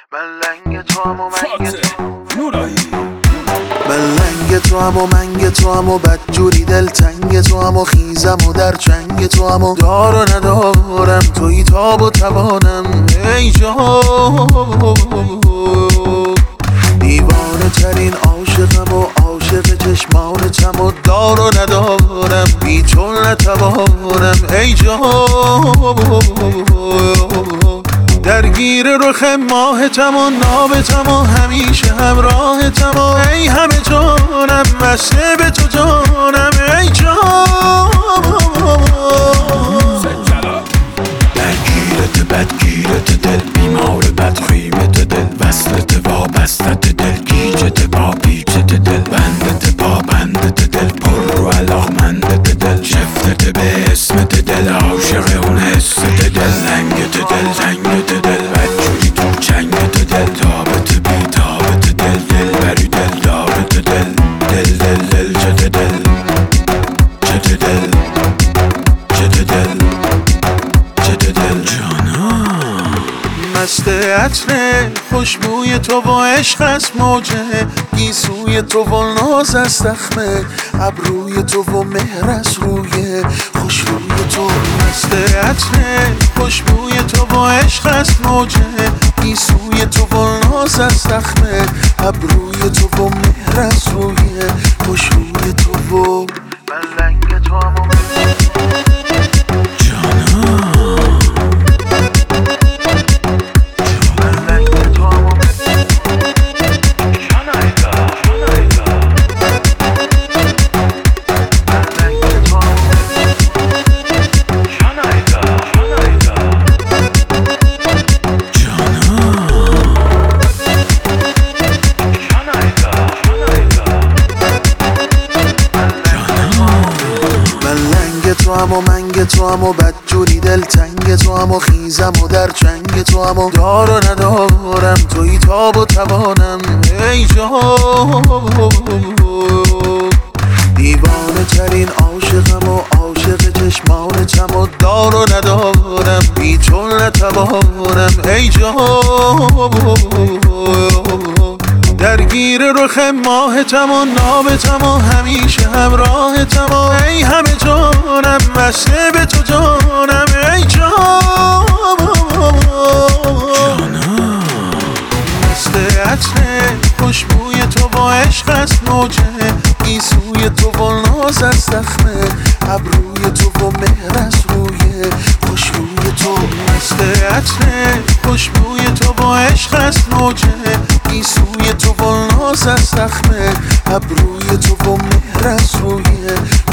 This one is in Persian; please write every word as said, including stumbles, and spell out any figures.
من لنگ تو هم و منگ تو نورایی من لنگ تو هم و منگ تو هم و بدجوری دلتنگ تو هم و خیزم و در چنگ تو هم و دار و ندارم توی تاب و توانم ای جان دیوانه ترین عاشقم و عاشق چشمانتم و دار و ندارم بی تو نتوانم ای جان درگیر رخ ماهتم و نابتم و همیشه همراهتم و ای همه جانم مسته به تو جانم ای جان درگیرت بدگیرت دل بیمار بدخیمت دل وصلت وابستت دل گیجت با بیجت دل بندت با بندت دل پر رو علاقمندت دل شفتت به اسمت دل عاشق اون حست دل لنگت دل زنگت دل بدجوری تو چنگت دل تابت بی تابت دل دل بری دل دارت دل دل دل دل جت دل جت دل جت دل جت دل جانا مست عطر خوشبوی تو و عشق است موجه گیسوی تو و ناز است زخمه ابروی تو و مهر است روی خوشروی تو مست عطر خوشبوی تو و عشق است موجه گیسوی تو و ناز است زخمه ابروی تو و مهر است روی خوشروی تو و من لنگ تو هم و تو هم و منگ تو هم و بدجوری دلتنگ تو هم و خیزم و در چنگ تو هم و دار و ندارم توی تاب و توانم ای جان دیوانه ترین عاشقم و عاشق چشمانتم و دار و ندارم بی تو نتوانم ای جان درگیر رخ ماهتم و نابتم و همیشه همراهتم و ای همه جانم مسته به تو جانم ای جان مست عطر خوشبوی تو و عشق است موجه گیسوی تو و ناز است زخمه ابروی تو و مهر است روی خوشروی تو مست عطر خوشبوی تو و عشق است موجه گیسوی تو و ناز است زخمه ابروی تو و مهر است روی